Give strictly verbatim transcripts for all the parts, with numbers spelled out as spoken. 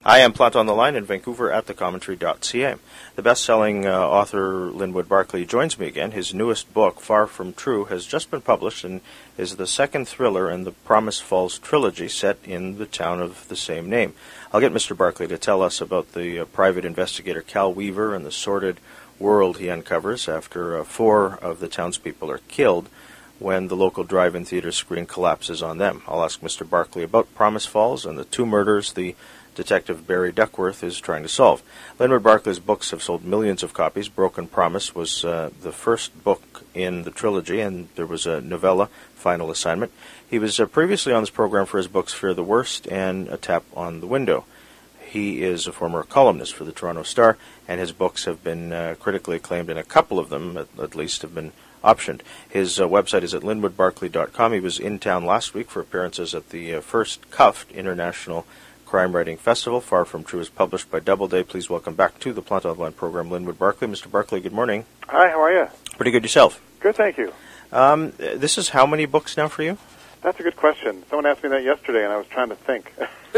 I am Plant on the Line in Vancouver at the commentary dot c a. The best-selling uh, author Linwood Barclay joins me again. His newest book, Far From True, has just been published and is the second thriller in the Promise Falls trilogy set in the town of the same name. I'll get Mister Barclay to tell us about the uh, private investigator Cal Weaver and the sordid world he uncovers after uh, four of the townspeople are killed when the local drive-in theater screen collapses on them. I'll ask Mister Barclay about Promise Falls and the two murders the Detective Barry Duckworth is trying to solve. Linwood Barclay's books have sold millions of copies. Broken Promise was uh, the first book in the trilogy, and there was a novella, Final Assignment. He was uh, previously on this program for his books Fear the Worst and A Tap on the Window. He is a former columnist for the Toronto Star, and his books have been uh, critically acclaimed, and a couple of them, at, at least, have been optioned. His uh, website is at linwood barclay dot com. He was in town last week for appearances at the uh, first Cuffed International Crime Writing Festival. Far From True is published by Doubleday. Please welcome back to the Plant on the Line program, Linwood Barclay. Mister Barclay, good morning. Hi, how are you? Pretty good yourself. Good, thank you. Um, this is how many books now for you? That's a good question. Someone asked me that yesterday, and I was trying to think.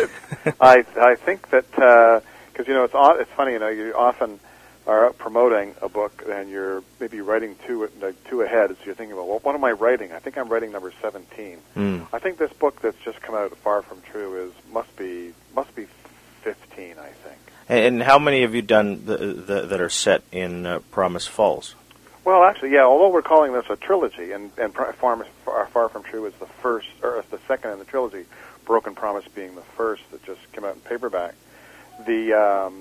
I I think that because uh, you know it's it's funny, you know, you often are out promoting a book and you're maybe writing two like two ahead, so you're thinking about, well, what am I writing? I think I'm writing number seventeen. Mm. I think this book that's just come out, Far From True, is must be must be fifteen, I think. And how many have you done the, the, that are set in uh, Promise Falls? Well, actually, yeah. Although we're calling this a trilogy, and and Far, Far, Far From True is the first, or the second in the trilogy. Broken Promise being the first that just came out in paperback. The um,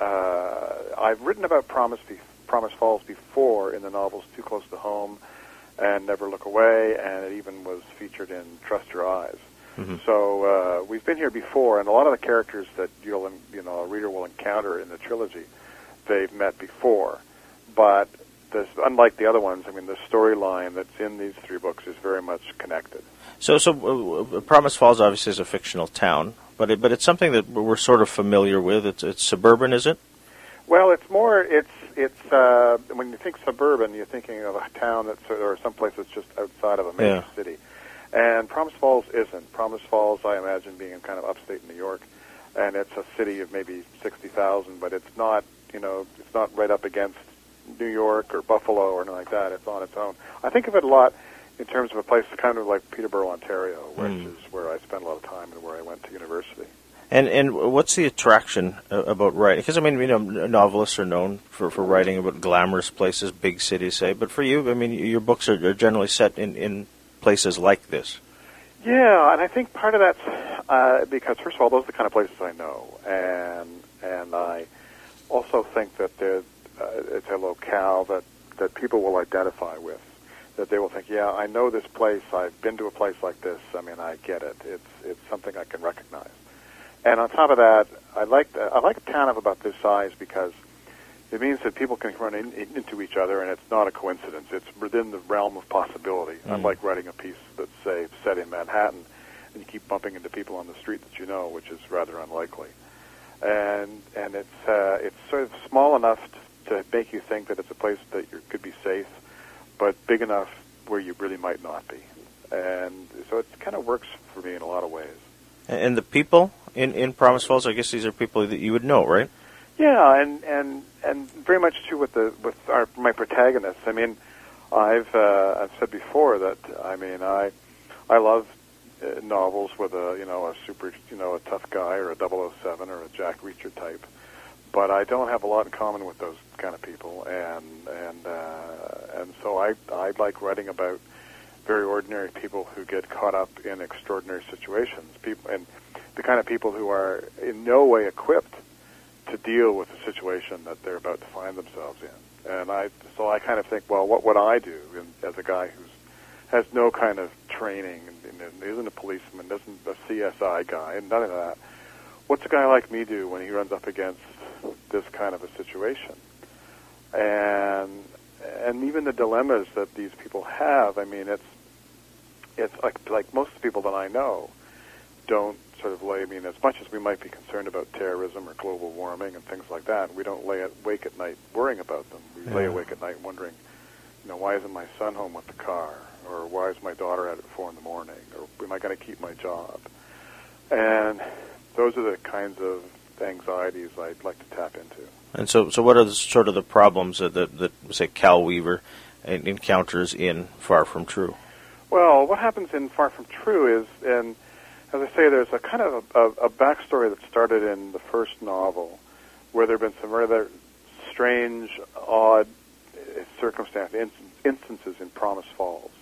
uh, I've written about Promise be- Promise Falls before in the novels Too Close to Home and Never Look Away, and it even was featured in Trust Your Eyes. Mm-hmm. So uh, we've been here before, and a lot of the characters that you'll you know a reader will encounter in the trilogy, they've met before, but this, unlike the other ones, I mean, the storyline that's in these three books is very much connected. So, so uh, Promise Falls obviously is a fictional town, but it, but it's something that we're sort of familiar with. It's it's suburban, is it? Well, it's more. It's it's uh, when you think suburban, you're thinking of a town that's or someplace that's just outside of a major yeah. city. And Promise Falls isn't. Promise Falls, I imagine, being in kind of upstate New York, and it's a city of maybe sixty thousand, but it's not. You know, it's not right up against New York or Buffalo or anything like that. It's on its own. I think of it a lot in terms of a place kind of like Peterborough, Ontario, which mm. is where I spent a lot of time and where I went to university. And and what's the attraction uh, about writing? Because, I mean, you know, novelists are known for, for writing about glamorous places, big cities, say. But for you, I mean, your books are, are generally set in, in places like this. Yeah, and I think part of that's uh, because, first of all, those are the kind of places I know. And and I also think that they're Uh, it's a locale that, that people will identify with, that they will think, yeah, I know this place, I've been to a place like this, I mean, I get it. It's it's something I can recognize. And on top of that, I like I like a town of about this size because it means that people can run in, in, into each other, and it's not a coincidence. It's within the realm of possibility, mm. unlike writing a piece that's, say, set in Manhattan, and you keep bumping into people on the street that you know, which is rather unlikely. And and it's uh, it's sort of small enough to to make you think that it's a place that you could be safe, but big enough where you really might not be. And so it kind of works for me in a lot of ways. And the people in, in Promise Falls, I guess these are people that you would know, right? Yeah, and and, and very much too with the with our my protagonists. I mean, I've uh, I've said before that I mean I I love uh, novels with a you know a super you know a tough guy or a double oh seven or a Jack Reacher type. But I don't have a lot in common with those kind of people, and and uh, and so I I like writing about very ordinary people who get caught up in extraordinary situations, people and the kind of people who are in no way equipped to deal with the situation that they're about to find themselves in. And I so I kind of think, well, what would I do in, as a guy who's has no kind of training and, and isn't a policeman, isn't a C S I guy, and none of that. What's a guy like me do when he runs up against this kind of a situation? And and even the dilemmas that these people have, I mean, it's it's like like most people that I know don't sort of lay, I mean, as much as we might be concerned about terrorism or global warming and things like that, we don't lay awake at night worrying about them. We yeah. lay awake at night wondering, you know, why isn't my son home with the car? Or why is my daughter out at four in the morning? Or am I going to keep my job? And those are the kinds of anxieties I'd like to tap into. And so, so what are the, sort of the problems that, that, that say, Cal Weaver encounters in Far From True? Well, what happens in Far From True is, and as I say, there's a kind of a, a, a backstory that started in the first novel, where there have been some rather strange, odd circumstance instances in Promise Falls,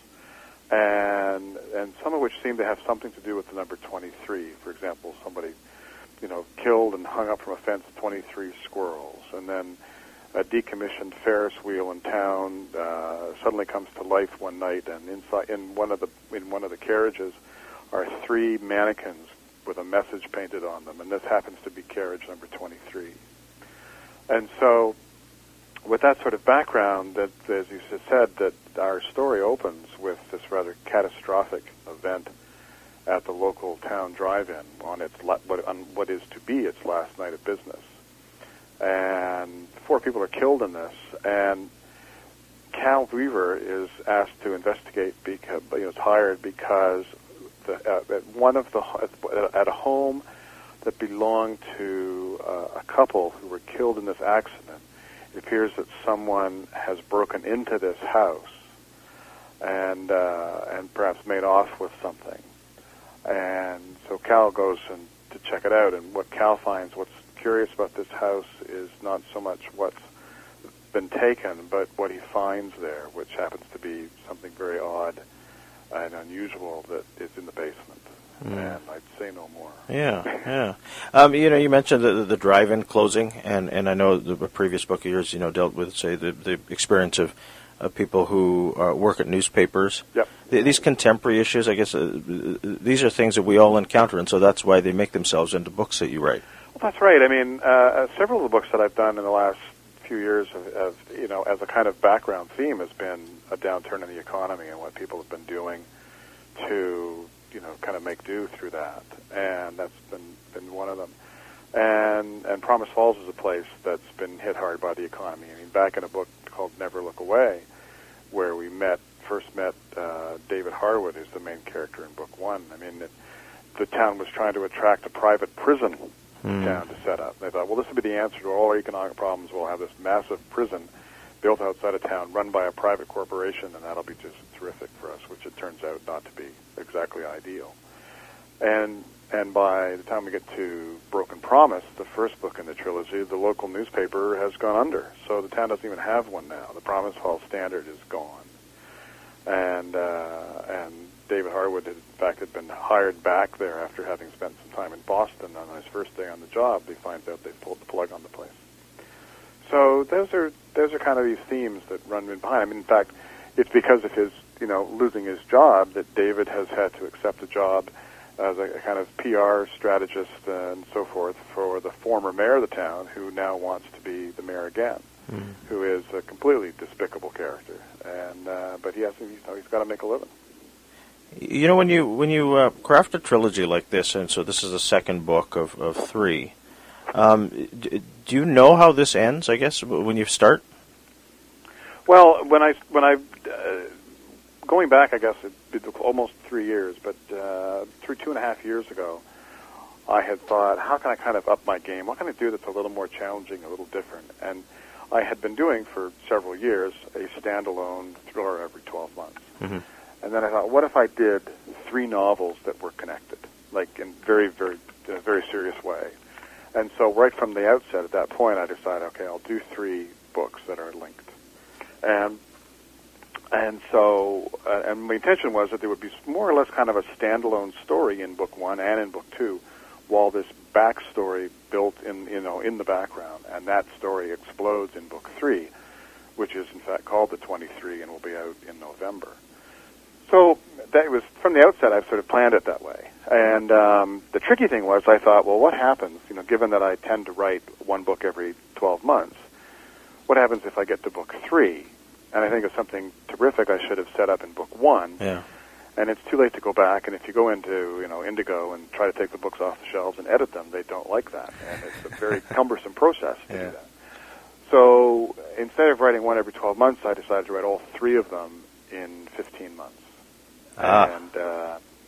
and and some of which seem to have something to do with the number twenty-three. For example, somebody, you know, killed and hung up from a fence twenty-three squirrels, and then a decommissioned Ferris wheel in town uh, suddenly comes to life one night, and inside in one of the in one of the carriages are three mannequins with a message painted on them, and this happens to be carriage number twenty-three. And so, with that sort of background, that, as you said, that our story opens with this rather catastrophic event at the local town drive-in on its what, on what is to be its last night of business. And four people are killed in this, and Cal Weaver is asked to investigate, because, you know, is hired because the, uh, at one of the at a home that belonged to uh, a couple who were killed in this accident, it appears that someone has broken into this house and uh, and perhaps made off with something. And so Cal goes and to check it out, and what Cal finds, what's curious about this house is not so much what's been taken, but what he finds there, which happens to be something very odd and unusual that is in the basement. Mm. And I'd say no more. Yeah, yeah. Um, you know, you mentioned the, the drive-in closing, and, and I know the previous book of yours, you know, dealt with, say, the, the experience of, of people who uh, work at newspapers. Yep. The, these contemporary issues, I guess, uh, these are things that we all encounter, and so that's why they make themselves into books that you write. Well, that's right. I mean, uh, several of the books that I've done in the last few years have, have, you know, as a kind of background theme has been a downturn in the economy and what people have been doing to, you know, kind of make do through that, and that's been been one of them. And and Promise Falls is a place that's been hit hard by the economy. I mean, back in a book called Never Look Away, where we met first met uh, David Harwood, who's the main character in book one. I mean, it, the town was trying to attract a private prison mm. town to set up. They thought, well, this would be the answer to all our economic problems. We'll have this massive prison built outside of town, run by a private corporation, and that'll be just terrific for us, which it turns out not to be exactly ideal. And and by the time we get to Broken Promise, the first book in the trilogy, the local newspaper has gone under. So the town doesn't even have one now. The Promise Falls Standard is gone. And uh, and David Harwood, had, in fact, had been hired back there after having spent some time in Boston. On his first day on the job, he finds out they've pulled the plug on the place. So those are those are kind of these themes that run behind. I mean, in fact, it's because of his, you know, losing his job that David has had to accept a job as a, a kind of P R strategist and so forth for the former mayor of the town, who now wants to be the mayor again, mm. who is a completely despicable character. And uh, but he has to, you know, he's got to make a living. You know, when you when you uh, craft a trilogy like this, and so this is the second book of, of three. Um, do you know how this ends, I guess, when you start? Well, when I, when I, uh, going back, I guess, it, it, almost three years, but uh, through two and a half years ago, I had thought, how can I kind of up my game? What can I do that's a little more challenging, a little different? And I had been doing for several years a standalone thriller every twelve months. Mm-hmm. And then I thought, what if I did three novels that were connected, like in very, very, in a very serious way? And so right from the outset at that point, I decided, okay, I'll do three books that are linked. And and so, uh, and my intention was that there would be more or less kind of a standalone story in book one and in book two, while this backstory built in, you know, in the background, and that story explodes in book three, which is in fact called The twenty-three and will be out in November. So that was, from the outset, I've sort of planned it that way. And um, the tricky thing was, I thought, well, what happens, you know, given that I tend to write one book every twelve months, what happens if I get to book three? And I think it's something terrific I should have set up in book one. Yeah. And it's too late to go back. And if you go into, you know, Indigo and try to take the books off the shelves and edit them, they don't like that. And it's a very cumbersome process to yeah. do that. So instead of writing one every twelve months, I decided to write all three of them in fifteen months. Ah. And uh,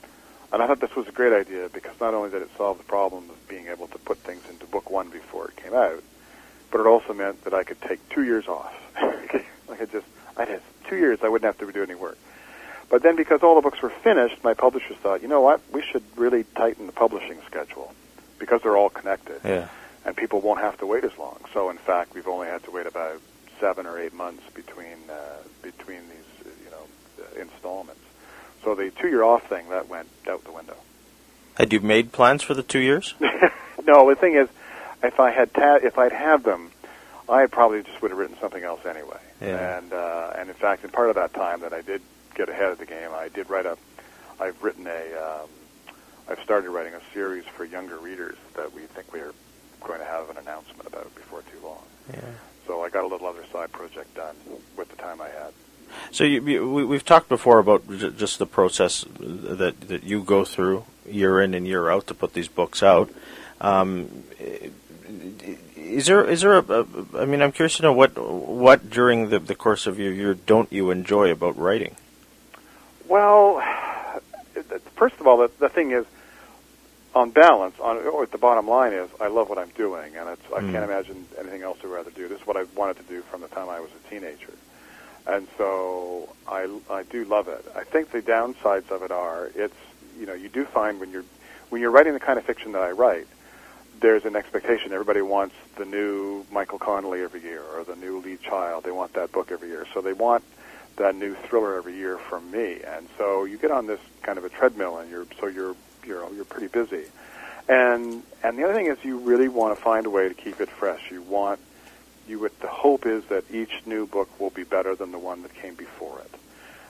And I thought this was a great idea because not only did it solve the problem of being able to put things into book one before it came out, but it also meant that I could take two years off. I could just, I had two years, I wouldn't have to do any work. But then because all the books were finished, my publishers thought, you know what, we should really tighten the publishing schedule because they're all connected. Yeah. And people won't have to wait as long. So, in fact, we've only had to wait about seven or eight months between uh, between these, uh, you know, uh, installments. So the two-year off thing, that went out the window. Had you made plans for the two years? No, the thing is, if I had ta- if I'd had them, I probably just would have written something else anyway. Yeah. And uh, and in fact, in part of that time that I did get ahead of the game, I did write a. I've written a. Um, I've started writing a series for younger readers that we think we're going to have an announcement about before too long. Yeah. So I got a little other side project done with the time I had. So you, you, we, we've talked before about j- just the process that that you go through year in and year out to put these books out. Um, is there is there a, a? I mean, I'm curious to know what what during the, the course of your year don't you enjoy about writing? Well, first of all, the, the thing is, on balance, on or the bottom line is, I love what I'm doing, and it's, I mm. can't imagine anything else I'd rather do. This is what I wanted to do from the time I was a teenager. And so I, I do love it. I think the downsides of it are it's you know you do find when you're when you're writing the kind of fiction that I write, there's an expectation. Everybody wants the new Michael Connelly every year or the new Lee Child. They want that book every year. So they want that new thriller every year from me. And so you get on this kind of a treadmill, and you're so you're you're you're pretty busy. And and the other thing is you really want to find a way to keep it fresh. You want You would, the hope is that each new book will be better than the one that came before it.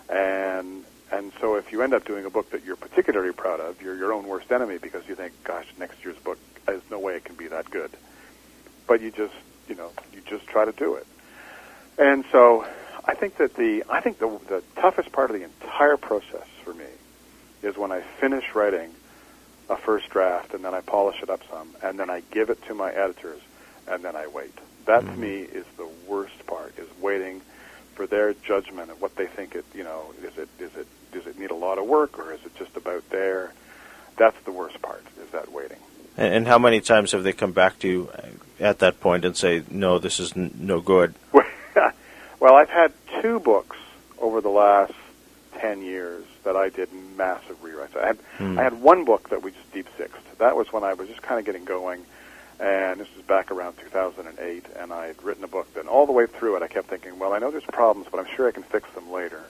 And and so if you end up doing a book that you're particularly proud of, you're your own worst enemy because you think, gosh, next year's book, there's no way it can be that good. But you just, you know, you just try to do it. And so I think that the, I think the, the toughest part of the entire process for me is when I finish writing a first draft and then I polish it up some and then I give it to my editors and then I wait. That, to me, is the worst part, is waiting for their judgment of what they think it, you know, is it, is it, does it need a lot of work, or is it just about there? That's the worst part, is that waiting. And, and how many times have they come back to you at that point and say, no, this is n- no good? Well, I've had two books over the last ten years that I did massive rewrites. I had, mm. I had one book that we just deep-sixed. That was when I was just kind of getting going. And this was back around two thousand eight, and I had written a book. Then all the way through it, I kept thinking, well, I know there's problems, but I'm sure I can fix them later.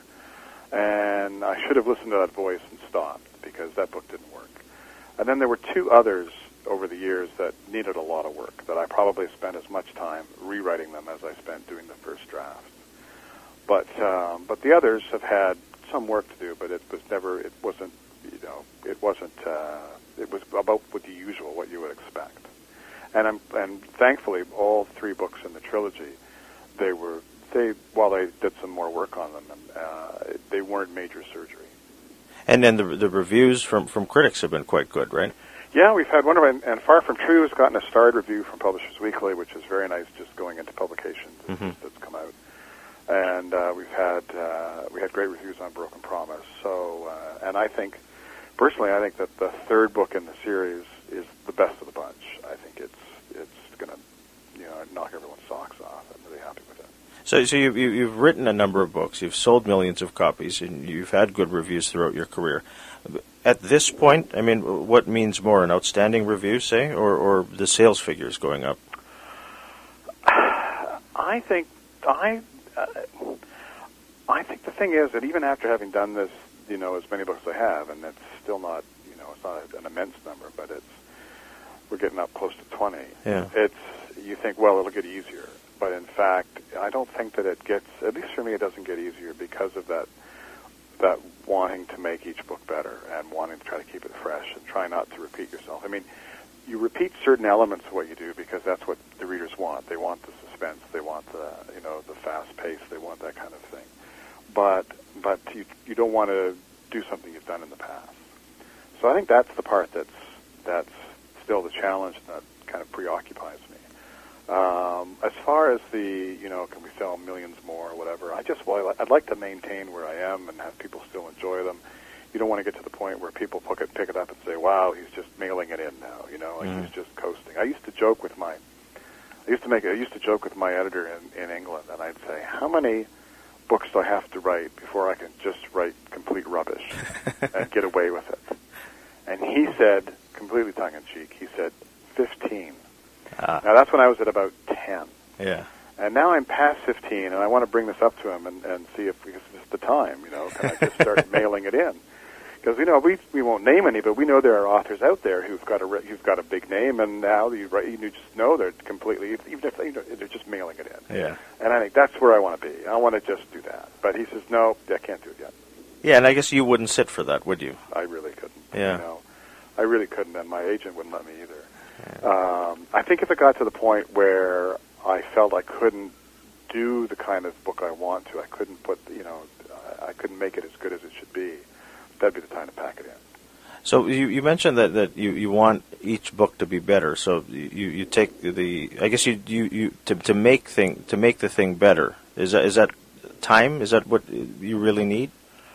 And I should have listened to that voice and stopped, because that book didn't work. And then there were two others over the years that needed a lot of work, that I probably spent as much time rewriting them as I spent doing the first draft. But um, but the others have had some work to do, but it was never, it wasn't, you know, it wasn't, uh, it was about what the usual, what you would expect. And I'm, and thankfully, all three books in the trilogy, they were they while I did some more work on them, uh, they weren't major surgery. And then the the reviews from, from critics have been quite good, right? Yeah, we've had one of them, and Far From True has gotten a starred review from Publishers Weekly, which is very nice, just going into publications mm-hmm. that's come out. And uh, we've had uh, we had great reviews on Broken Promise. So, uh, and I think personally, I think that the third book in the series is the best of the bunch. I think it's it's going to, you know, knock everyone's socks off. I'm really happy with it. So, so you, you, you've written a number of books. You've sold millions of copies, and you've had good reviews throughout your career. At this point, I mean, what means more, an outstanding review, say, or, or the sales figures going up? I think I uh, I think the thing is that even after having done this, you know, as many books as I have, and it's still not, you know, it's not an immense number, but it's we're getting up close to twenty. Yeah. It's, you think, well, it'll get easier. But in fact, I don't think that it gets, at least for me, it doesn't get easier because of that, that wanting to make each book better and wanting to try to keep it fresh and try not to repeat yourself. I mean, you repeat certain elements of what you do because that's what the readers want. They want the suspense. They want the, you know, the fast pace. They want that kind of thing. But, but you, you don't want to do something you've done in the past. So I think that's the part that's, that's, still the challenge that kind of preoccupies me. Um, as far as the, you know, can we sell millions more or whatever, I just, well, I'd like to maintain where I am and have people still enjoy them. you don't want to get to the point where people pick it, pick it up and say, wow, he's just mailing it in now, you know, like Mm. he's just coasting. I used to joke with my, I used to make, I used to joke with my editor in, in England, and I'd say, how many books do I have to write before I can just write complete rubbish and get away with it? And he said, completely tongue-in-cheek, he said, fifteen. Ah. Now, that's when I was at about ten. Yeah. And now I'm past fifteen, and I want to bring this up to him and, and see if because it's the time, you know, can I just start mailing it in? Because, you know, we we won't name any, but we know there are authors out there who've got a re- who've got a big name, and now you, you just know they're completely, even if they, they're just mailing it in. Yeah. And I think that's where I want to be. I want to just do that. But he says, no, I can't do it yet. Yeah, and I guess you wouldn't sit for that, would you? I really couldn't. Yeah. You know, I really couldn't, and my agent wouldn't let me either. Yeah. Um, I think if it got to the point where I felt I couldn't do the kind of book I want to, I couldn't put, you know, I couldn't make it as good as it should be, that'd be the time to pack it in. So you, you mentioned that, that you, you want each book to be better. So you, you take the I guess you you, you to to make thing to make the thing better. Is that is that time? Is that what you really need?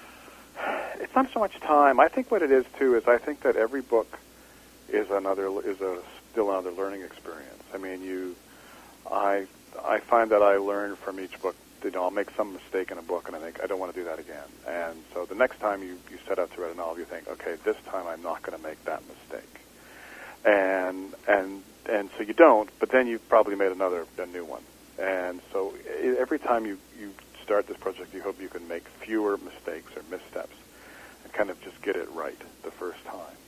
It's not so much time. I think what it is too is I think that every book is another is a still another learning experience. I mean, you I I find that I learn from each book. You know, I'll make some mistake in a book, and I think I don't want to do that again. And so the next time you, you set out to write a novel, you think, okay, this time I'm not going to make that mistake. And and and so you don't, but then you've probably made another a new one. And so every time you, you start this project, you hope you can make fewer mistakes or missteps and kind of just get it right the first time.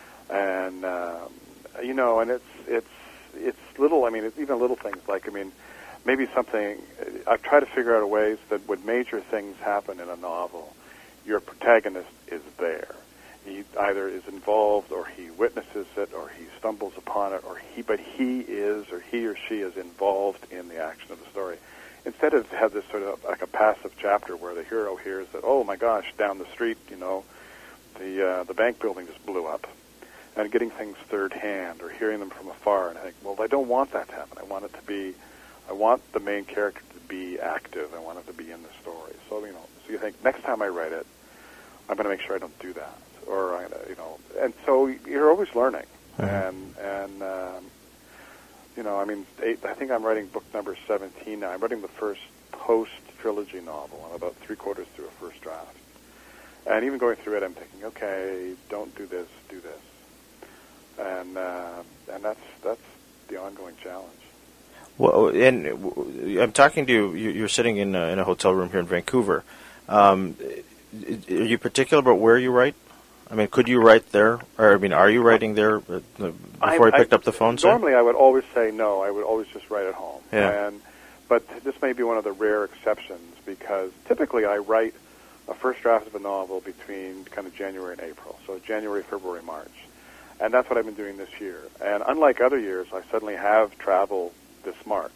And um, you know, and it's it's it's little. I mean, it's even little things like I mean. Maybe something, I've tried to figure out ways that when major things happen in a novel, your protagonist is there. He either is involved or he witnesses it or he stumbles upon it, or he, but he is or he or she is involved in the action of the story. Instead of have this sort of like a passive chapter where the hero hears that, oh my gosh, down the street, you know, the uh, the bank building just blew up, and getting things third hand or hearing them from afar, and I think, well, I don't want that to happen. I want it to be I want the main character to be active. I want it to be in the story. So, you know, so you think, next time I write it, I'm going to make sure I don't do that. Or, I, you know, and so you're always learning. Mm-hmm. And, and um, you know, I mean, eight, I think I'm writing book number seventeen now. I'm writing the first post-trilogy novel. I'm about three-quarters through a first draft. And even going through it, I'm thinking, okay, don't do this, do this. And, uh, and that's, that's the ongoing challenge. Well, and I'm talking to you. You're sitting in a, in a hotel room here in Vancouver. Um, are you particular about where you write? I mean, could you write there? Or I mean, are you writing there before I, you picked I, up the phone? Normally, say? I would always say no. I would always just write at home. Yeah. And but this may be one of the rare exceptions because typically I write a first draft of a novel between kind of January and April. So January, February, March, and that's what I've been doing this year. And unlike other years, I suddenly have traveled this March,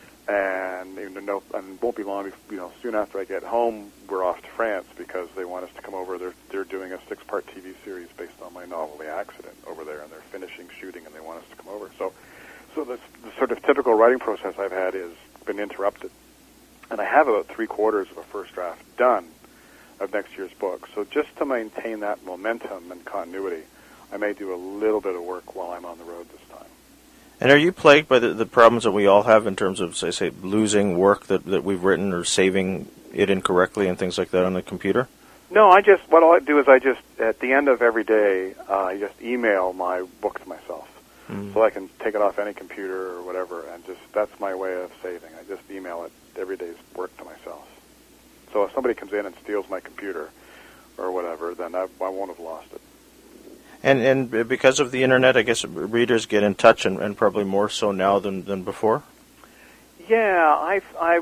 and you know, and it won't be long. You know, soon after I get home, we're off to France because they want us to come over. They're they're doing a six-part T V series based on my novel, The Accident, over there, and they're finishing shooting, and they want us to come over. So, so this, the sort of typical writing process I've had is been interrupted, and I have about three quarters of a first draft done of next year's book. So just to maintain that momentum and continuity, I may do a little bit of work while I'm on the road this time. And are you plagued by the, the problems that we all have in terms of, say, say losing work that, that we've written or saving it incorrectly and things like that on the computer? No, I just, what I do is I just, at the end of every day, uh, I just email my book to myself. Mm. So I can take it off any computer or whatever, and just, that's my way of saving. I just email it every day's work to myself. So if somebody comes in and steals my computer or whatever, then I, I won't have lost it. And and because of the internet, I guess readers get in touch, and, and probably more so now than, than before? Yeah, I I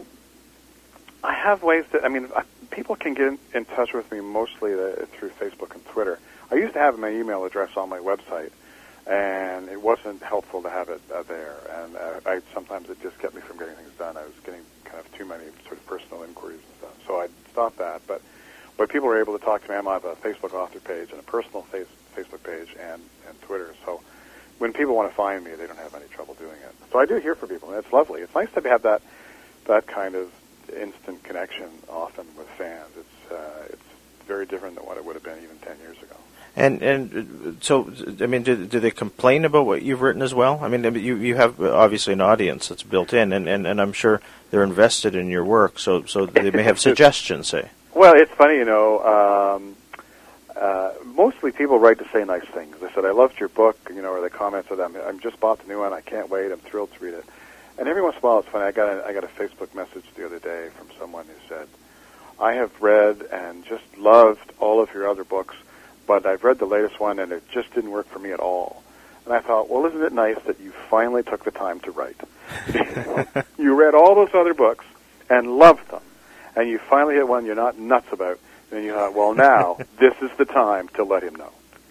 I have ways that, I mean, I, people can get in, in touch with me mostly the, through Facebook and Twitter. I used to have my email address on my website, and it wasn't helpful to have it uh, there. And uh, I sometimes it just kept me from getting things done. I was getting kind of too many sort of personal inquiries and stuff. So I stopped that. But but people were able to talk to me. I have a Facebook author page and a personal face, Facebook page and, and Twitter. So when people want to find me, they don't have any trouble doing it. So I do hear from people, and it's lovely. It's nice to have that that kind of instant connection often with fans. It's uh, it's very different than what it would have been even ten years ago. And and so, I mean, do, do they complain about what you've written as well? I mean, you you have obviously an audience that's built in, and, and, and I'm sure they're invested in your work, so so they may have suggestions, say. Well, it's funny, you know, um, uh, mostly people write to say nice things. They said, I loved your book, you know, or they commented, I'm, I'm just bought the new one, I can't wait, I'm thrilled to read it. And every once in a while, it's funny, I got a, I got a Facebook message the other day from someone who said, I have read and just loved all of your other books, but I've read the latest one, and it just didn't work for me at all. And I thought, well, isn't it nice that you finally took the time to write? You read all those other books and loved them, and you finally hit one you're not nuts about, and you thought, well, now, this is the time to let him know.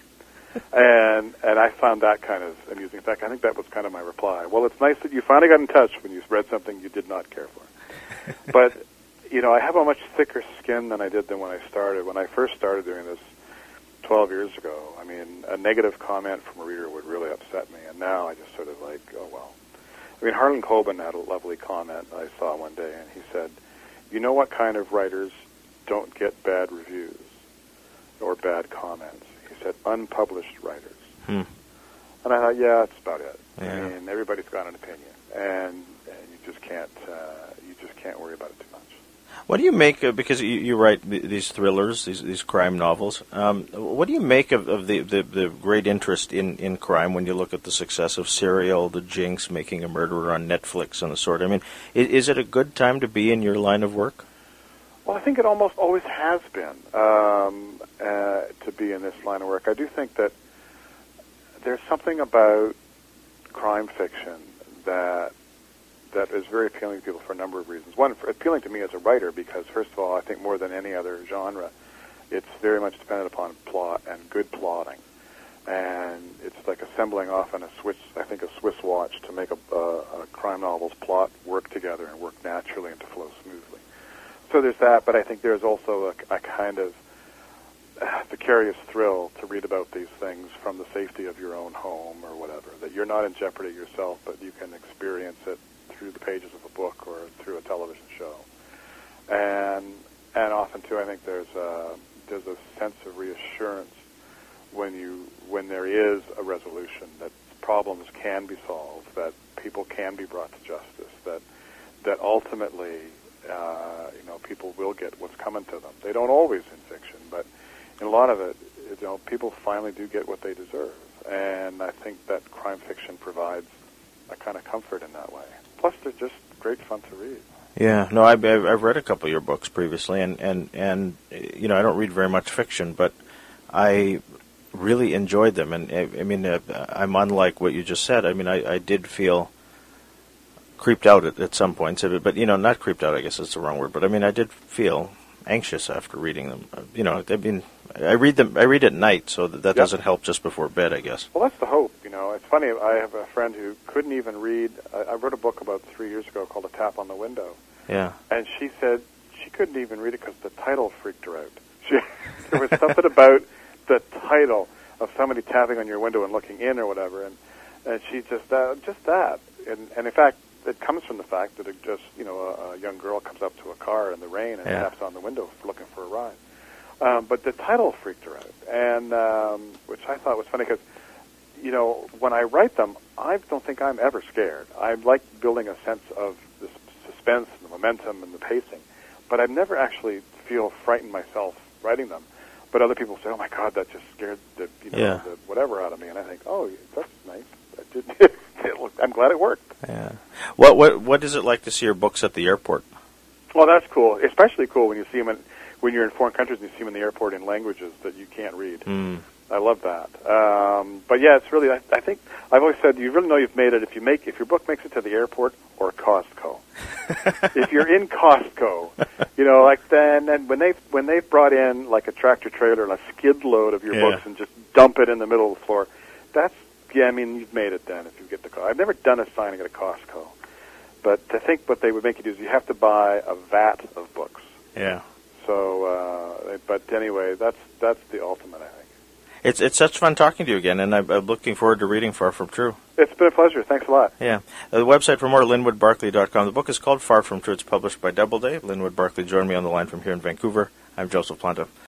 And and I found that kind of amusing. In fact, I think that was kind of my reply. Well, it's nice that you finally got in touch when you read something you did not care for. But, you know, I have a much thicker skin than I did than when I started. When I first started doing this, twelve years ago, I mean, a negative comment from a reader would really upset me, and now I just sort of like, oh, well. I mean, Harlan Coben had a lovely comment I saw one day, and he said, you know what kind of writers don't get bad reviews or bad comments? He said, unpublished writers. Hmm. And I thought, yeah, that's about it. Yeah. I mean, everybody's got an opinion, and, and you just can't, uh, you just can't worry about it too much. What do you make of, because you, you write th- these thrillers, these these crime novels, um, what do you make of, of the, the, the great interest in, in crime when you look at the success of Serial, The Jinx, Making a Murderer on Netflix, and the sort? I mean, is, is it a good time to be in your line of work? Well, I think it almost always has been um, uh, to be in this line of work. I do think that there's something about crime fiction that that is very appealing to people for a number of reasons. One, for appealing to me as a writer because, first of all, I think more than any other genre, it's very much dependent upon plot and good plotting. And it's like assembling often a Swiss, I think, a Swiss watch to make a, a, a crime novel's plot work together and work naturally and to flow smoothly. So there's that, but I think there's also a, a kind of uh, vicarious thrill to read about these things from the safety of your own home or whatever, that you're not in jeopardy yourself, but you can experience it through the pages of a book or through a television show. And and often, too, I think there's a, there's a sense of reassurance when you when there is a resolution, that problems can be solved, that people can be brought to justice, that that ultimately, uh, you know, people will get what's coming to them. They don't always in fiction, but in a lot of it, you know, people finally do get what they deserve. And I think that crime fiction provides a kind of comfort in that way. Plus, they're just great fun to read. Yeah, no, I've, I've read a couple of your books previously, and, and, and, you know, I don't read very much fiction, but I really enjoyed them. And, I, I mean, uh, I'm unlike what you just said. I mean, I, I did feel creeped out at, at some points, but, you know, not creeped out, I guess that's the wrong word, but, I mean, I did feel anxious after reading them. You know, I mean, I read them. I read at night, so that, that yep. doesn't help just before bed, I guess. Well, that's the hope. You know, it's funny. I have a friend who couldn't even read. I, I wrote a book about three years ago called "A Tap on the Window." Yeah. And she said she couldn't even read it because the title freaked her out. She, there was something about the title of somebody tapping on your window and looking in or whatever, and and she just uh, just that. And, and in fact, it comes from the fact that it just you know a, a young girl comes up to a car in the rain and yeah. taps on the window looking for a ride. Um, but the title freaked her out, and um, which I thought was funny because, you know, when I write them, I don't think I'm ever scared. I like building a sense of the suspense and the momentum and the pacing, but I never actually feel frightened myself writing them. But other people say, "Oh my God, that just scared the you know yeah. the whatever out of me," and I think, "Oh, that's nice. That did, it looked, I'm glad it worked." Yeah. What what what is it like to see your books at the airport? Well, that's cool. Especially cool when you see them in. When you're in foreign countries and you see them in the airport in languages that you can't read. Mm. I love that. Um, but yeah, it's really, I, I think, I've always said, you really know you've made it if you make, if your book makes it to the airport or Costco. If you're in Costco, you know, like then, and when they've, when they've brought in like a tractor trailer and a skid load of your yeah. books and just dump it in the middle of the floor, that's, yeah, I mean, you've made it then if you get the Costco. I've never done a signing at a Costco. But I think what they would make you do is you have to buy a vat of books. Yeah. So, uh, but anyway, that's that's the ultimate, I think. It's it's such fun talking to you again, and I'm, I'm looking forward to reading Far From True. It's been a pleasure. Thanks a lot. Yeah. Uh, the website for more, linwood barkley dot com. The book is called Far From True. It's published by Doubleday. Linwood Barkley joined me on the line from here in Vancouver. I'm Joseph Planta.